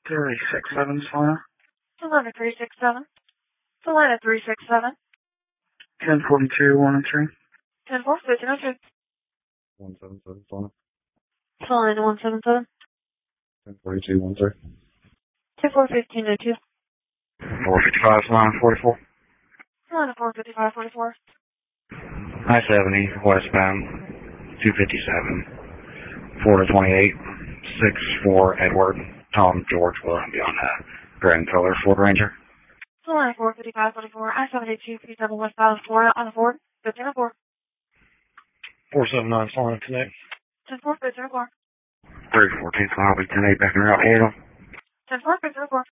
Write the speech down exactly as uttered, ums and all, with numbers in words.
three six seven, Solana. Solana three six seven. Solana three six seven. ten forty-two, one and three. ten four, fifteen oh two. one seven seven, Solana. Solana one seven seven. ten forty-two, one three. two four, fifteen oh two. four fifty-five, Solana forty-four. Solana four fifty-five, forty-four. I seventy, westbound, two fifty-seven. four to twenty-eight, six four, Edward, Tom, George, William, beyond that. Grand color, Ford Ranger. Solana four fifty-five, forty-four. I seventy-two, fifty-seven, westbound, Florida, on the Ford, fifteen oh four. four seven nine, Solana Connect. ten four, fifteen oh four. three fourteen, Solana, ten eight, back in route, Hale. ten four, fifteen oh four.